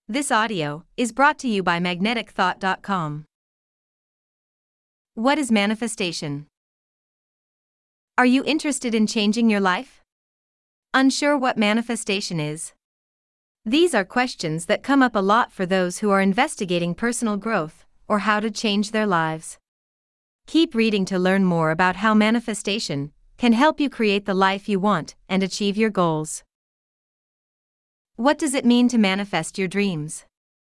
This audio is brought to you by MagneticThought.com. What is manifestation? Are you interested in changing your life? Unsure what manifestation is? These are questions that come up a lot for those who are investigating personal growth or how to change their lives. Keep reading to learn more about how manifestation can help you create the life you want and achieve your goals. What does it mean to manifest your dreams?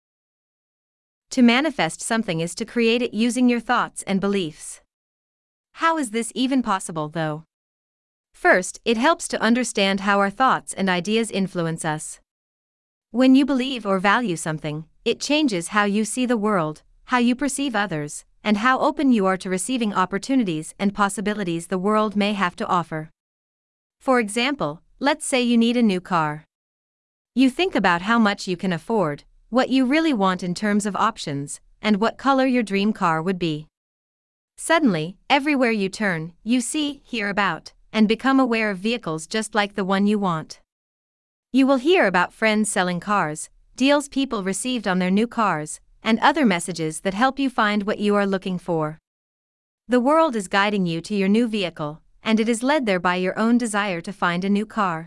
To manifest something is to create it using your thoughts and beliefs. How is this even possible, though? First, it helps to understand how our thoughts and ideas influence us. When you believe or value something, it changes how you see the world, how you perceive others, and how open you are to receiving opportunities and possibilities the world may have to offer. For example, let's say you need a new car. You think about how much you can afford, what you really want in terms of options, and what color your dream car would be. Suddenly, everywhere you turn, you see, hear about, and become aware of vehicles just like the one you want. You will hear about friends selling cars, deals people received on their new cars, and other messages that help you find what you are looking for. The world is guiding you to your new vehicle, and it is led there by your own desire to find a new car.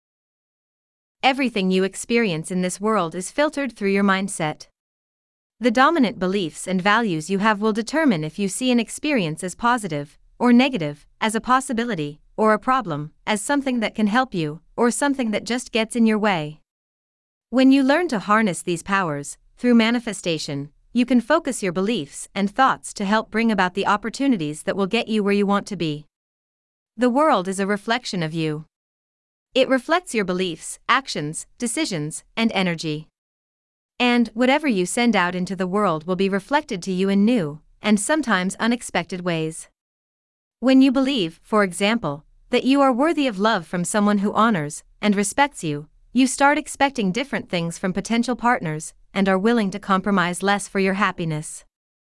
Everything you experience in this world is filtered through your mindset. The dominant beliefs and values you have will determine if you see an experience as positive or negative, as a possibility or a problem, as something that can help you, or something that just gets in your way. When you learn to harness these powers, through manifestation, you can focus your beliefs and thoughts to help bring about the opportunities that will get you where you want to be. The world is a reflection of you. It reflects your beliefs, actions, decisions, and energy. And whatever you send out into the world will be reflected to you in new, and sometimes unexpected ways. When you believe, for example, that you are worthy of love from someone who honors and respects you, you start expecting different things from potential partners and are willing to compromise less for your happiness.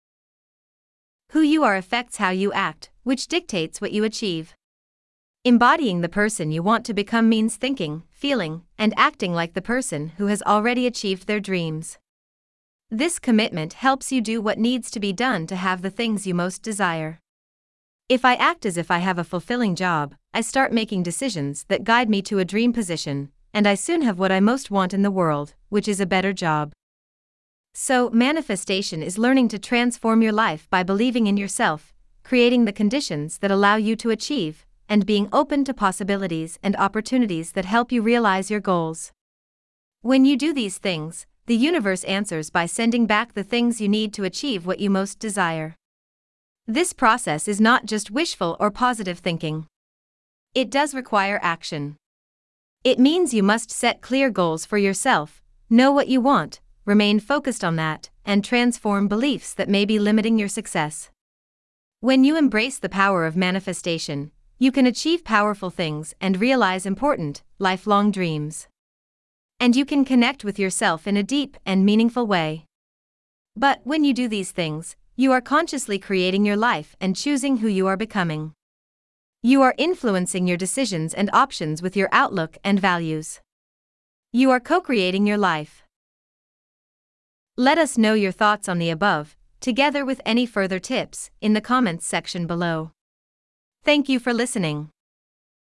Who you are affects how you act, which dictates what you achieve. Embodying the person you want to become means thinking, feeling, and acting like the person who has already achieved their dreams. This commitment helps you do what needs to be done to have the things you most desire. If I act as if I have a fulfilling job, I start making decisions that guide me to a dream position, and I soon have what I most want in the world, which is a better job. So, manifestation is learning to transform your life by believing in yourself, creating the conditions that allow you to achieve, and being open to possibilities and opportunities that help you realize your goals. When you do these things, the universe answers by sending back the things you need to achieve what you most desire. This process is not just wishful or positive thinking. It does require action. It means you must set clear goals for yourself, know what you want, remain focused on that, and transform beliefs that may be limiting your success. When you embrace the power of manifestation, you can achieve powerful things and realize important, lifelong dreams. And you can connect with yourself in a deep and meaningful way. But when you do these things, you are consciously creating your life and choosing who you are becoming. You are influencing your decisions and options with your outlook and values. You are co-creating your life. Let us know your thoughts on the above, together with any further tips, in the comments section below. Thank you for listening.